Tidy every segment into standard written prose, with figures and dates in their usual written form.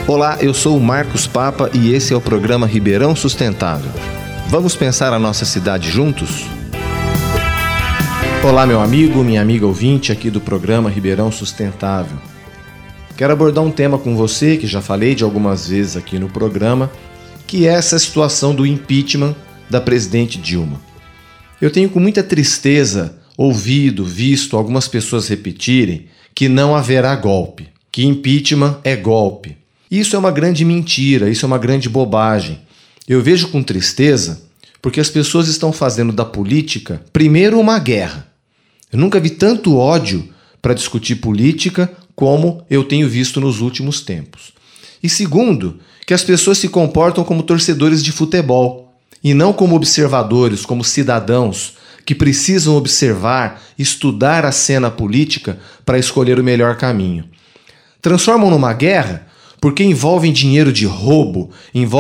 Olá, eu sou o Marcos Papa e esse é o programa Ribeirão Sustentável. Vamos pensar a nossa cidade juntos? Olá, meu amigo, minha amiga ouvinte aqui do programa Ribeirão Sustentável. Quero abordar um tema com você, que já falei de algumas vezes aqui no programa, que é essa situação do impeachment da presidente Dilma. Eu tenho com muita tristeza visto algumas pessoas repetirem que não haverá golpe, que impeachment é golpe. Isso é uma grande mentira, isso é uma grande bobagem. Eu vejo com tristeza porque as pessoas estão fazendo da política, primeiro, uma guerra. Eu nunca vi tanto ódio para discutir política como eu tenho visto nos últimos tempos. E segundo, que as pessoas se comportam como torcedores de futebol e não como observadores, como cidadãos que precisam observar, estudar a cena política para escolher o melhor caminho. Transformam numa guerra porque envolve dinheiro de roubo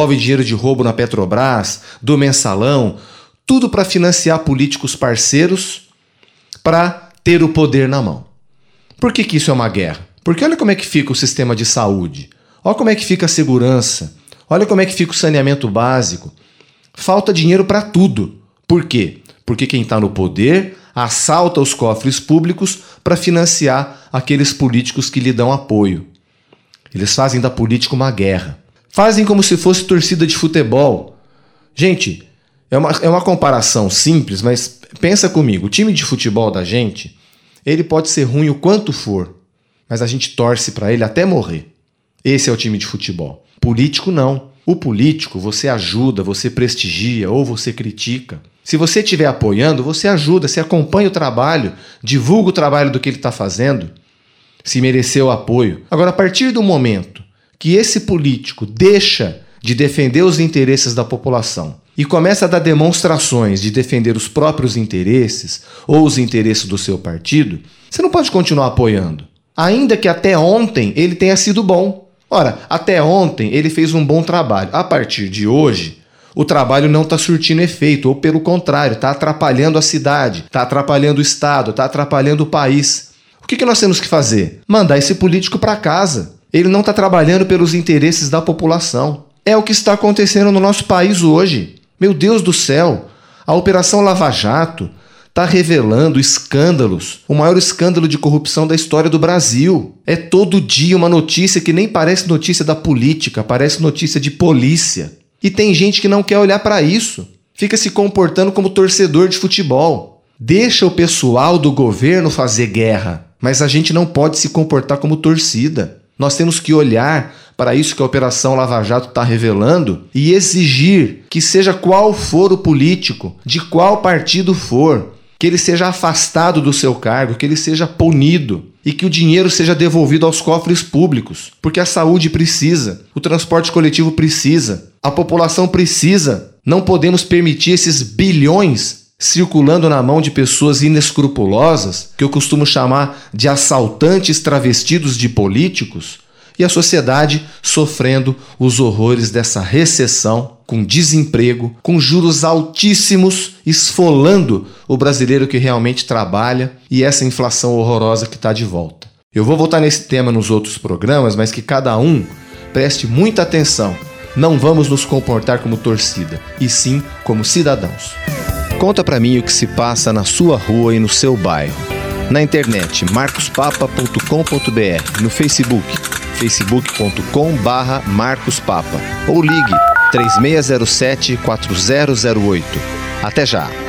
na Petrobras, do Mensalão, tudo para financiar políticos parceiros para ter o poder na mão. Por que isso é uma guerra? Porque olha como é que fica o sistema de saúde, olha como é que fica a segurança, olha como é que fica o saneamento básico. Falta dinheiro para tudo. Por quê? Porque quem está no poder assalta os cofres públicos para financiar aqueles políticos que lhe dão apoio. Eles fazem da política uma guerra. Fazem como se fosse torcida de futebol. Gente, é uma comparação simples, mas pensa comigo. O time de futebol da gente, ele pode ser ruim o quanto for, mas a gente torce para ele até morrer. Esse é o time de futebol. Político não. O político você ajuda, você prestigia ou você critica. Se você estiver apoiando, você ajuda, você acompanha o trabalho, divulga o trabalho do que ele está fazendo, se mereceu apoio. Agora, a partir do momento que esse político deixa de defender os interesses da população e começa a dar demonstrações de defender os próprios interesses ou os interesses do seu partido, você não pode continuar apoiando. Ainda que até ontem ele tenha sido bom. Ora, até ontem ele fez um bom trabalho. A partir de hoje, o trabalho não está surtindo efeito, ou pelo contrário, está atrapalhando a cidade, está atrapalhando o Estado, está atrapalhando o país. O que nós temos que fazer? Mandar esse político para casa. Ele não está trabalhando pelos interesses da população. É o que está acontecendo no nosso país hoje. Meu Deus do céu, a Operação Lava Jato está revelando escândalos, o maior escândalo de corrupção da história do Brasil. É todo dia uma notícia que nem parece notícia da política, parece notícia de polícia. E tem gente que não quer olhar para isso. Fica se comportando como torcedor de futebol. Deixa o pessoal do governo fazer guerra, mas a gente não pode se comportar como torcida. Nós temos que olhar para isso que a Operação Lava Jato está revelando e exigir que seja qual for o político, de qual partido for, que ele seja afastado do seu cargo, que ele seja punido e que o dinheiro seja devolvido aos cofres públicos, porque a saúde precisa, o transporte coletivo precisa, a população precisa. Não podemos permitir esses bilhões circulando na mão de pessoas inescrupulosas, que eu costumo chamar de assaltantes travestidos de políticos, e a sociedade sofrendo os horrores dessa recessão, com desemprego, com juros altíssimos, esfolando o brasileiro que realmente trabalha e essa inflação horrorosa que está de volta. Eu vou voltar nesse tema nos outros programas, mas que cada um preste muita atenção. Não vamos nos comportar como torcida, e sim como cidadãos. Conta pra mim o que se passa na sua rua e no seu bairro. Na internet, marcospapa.com.br, no Facebook, facebook.com/marcospapa, ou ligue 3607-4008. Até já!